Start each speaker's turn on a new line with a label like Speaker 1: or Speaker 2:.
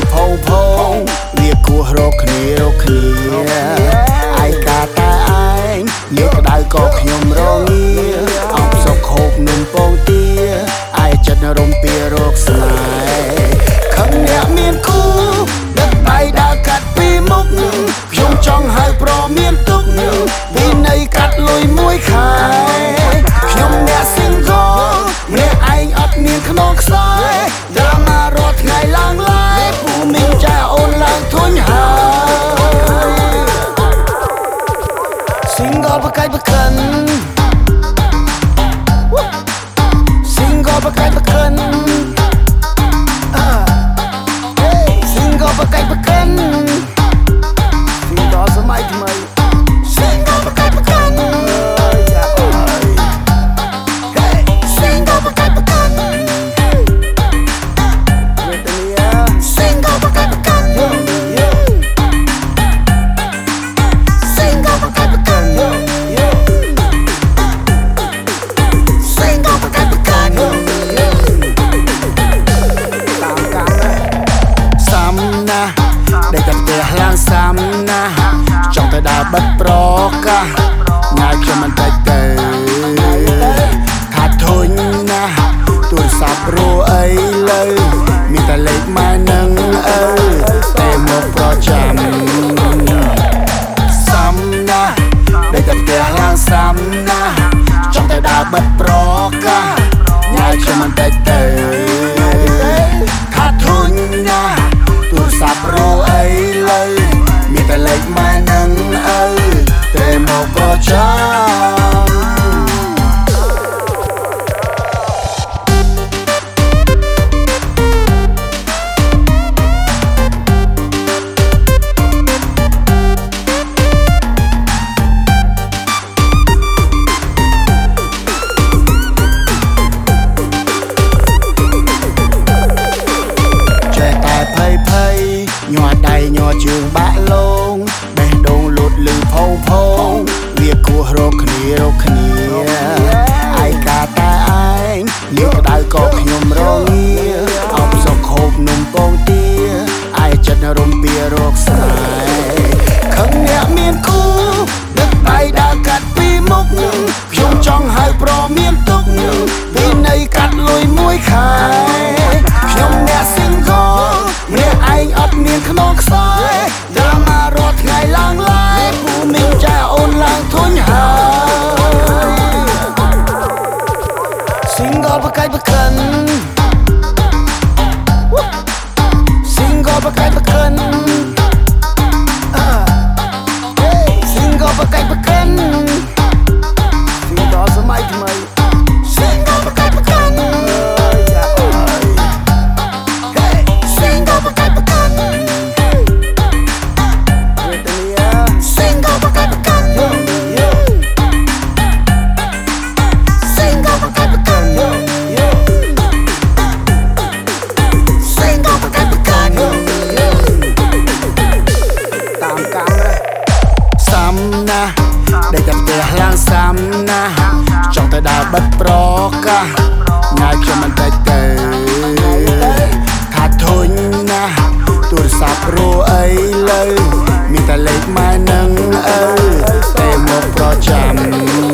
Speaker 1: ផោផោវាគោះរកគ្នាឯកាតែឯងនិយាយក្តៅក៏ខ្ញុំរងាអបសុកហូបនំពងទាឯចិត្តរំពីរកស្នេហ៍ខឹងអ្នកមានគូដឹកដៃដើរកាត់ពីមុខខ្ញុំចង់ឲ្យប្រមានទុកពីនៃកាត់លុយមួយខែខ្ញុំអ្នកស៊ីងកម្នាក់ឯងអត់មានខ្នងខ្សែដរាម៉ារាល់ថ្ងៃឡើងឡាយពូមីងចាអូនឡើងធុញហើយស៊ីងកបកៃបកិនស៊ីងកបកៃបកិនស៊ីងកបកៃបកិនស៊ីងកសម័យថ្មីស៊ីងកបកៃបកិនដែលតែផ្ទះឡើងសាំណាចង់ទៅដើរបិទប្រកាសញ៉ាយខ្ញុំមិនតិចទៅថាធុញណាទូរស័ព្ទរួអីលើមានតែលេខម៉ែនឹងតែមកប្រចាំសាំណាដែលតែផ្ទះឡើងសាំណាចង់ទៅដើរបិទប្រកាសញ៉ាយខ្ញុំមិនតិចទៅថាធុញណាទូរស័ព្ទរកអីលើមានតែលេខម៉ែនឹងតែមកប្រចាំញ័រដៃញ័រជើងបាក់លងបេះដូងលូតលឺផោផោវាគោះរកគ្នាឯកាតែឯងនិយាយក្តៅក៏ខ្ញុំរងាអបសុកហូបនំពងទាឯចិត្តរំពីរកស្នេហ៍ខឹងអ្នកមានគូដឹកដៃដើរកាត់ពីមុខខ្ញុំចង់ឲ្យប្រមានទុកពីនៃកាត់លុយមួយខែខ្ញុំអ្នកស៊ីងកម្នាក់ឯងអត់មានខ្នងខ្សែដរាម៉ារាល់ថ្ងៃឡើងឡាយពូមីងចាអូនឡើងធុញហើយស៊ីងកបកៃបកិនស៊ីងកបកៃបកិនស៊ីងកបកៃបកិនស៊ីងកសម័យថ្មីស៊ីងកបកៃបកិនដែលតែផ្ទះឡើងសាំណាចង់ទៅដើរបិទប្រកាសញ៉ាយខ្ញុំមិនតិចទៅថាធុញណាទូរស័ព្ទរួអីលើមានតែលេខម៉ែនឹងតែមកប្រចាំ